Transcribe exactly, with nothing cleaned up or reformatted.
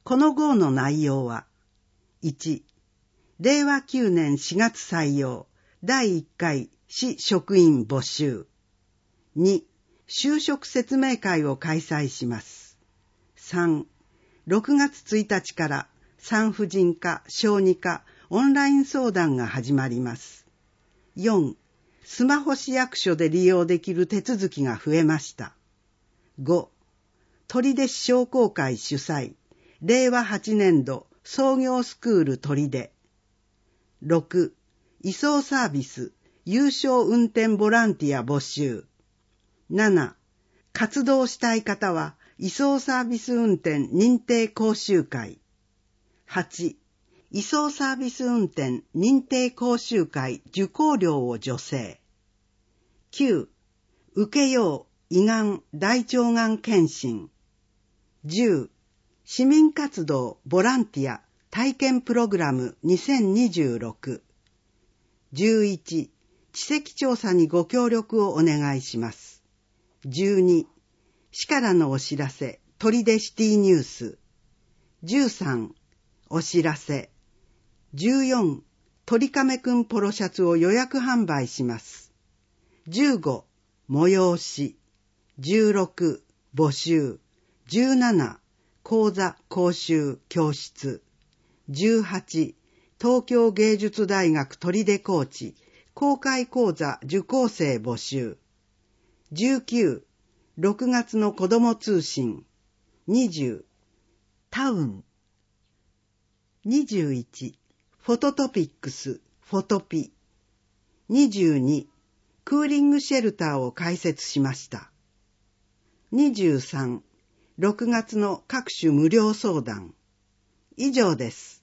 この号の内容は、いち、れいわきゅうねんしがつ採用だいいっかい市職員募集。に、就職説明会を開催します。さん、ろくがつついたちから産婦人科、小児科、オンライン相談が始まります。よん、スマホ市役所で利用できる手続きが増えました。ご、取手市商工会主催、れいわはちねんど創業スクール取手。ろく、移送サービス、有償運転ボランティア募集。なな、活動したい方は、移送サービス運転認定講習会。はち、移送サービス運転認定講習会受講料を助成。きゅう、受けよう胃がん大腸がん検診。じゅう、市民活動ボランティア体験プログラムにせんにじゅうろく。じゅういち、地籍調査にご協力をお願いします。じゅうに、市からのお知らせ、取手シティニュース。じゅうさん、お知らせ。じゅうよん、鳥亀くんポロシャツを予約販売します。じゅうご、催し。じゅうろく、募集。じゅうなな、講座、講習、教室。じゅうはち、東京芸術大学取手高知、公開講座受講生募集。じゅうきゅう、ろくがつの子ども通信。にじゅう、タウン。にじゅういち、フォトトピックス、フォトピ。にじゅうに、クーリングシェルターを開設しました。にじゅうさん、ろくがつの各種無料相談。以上です。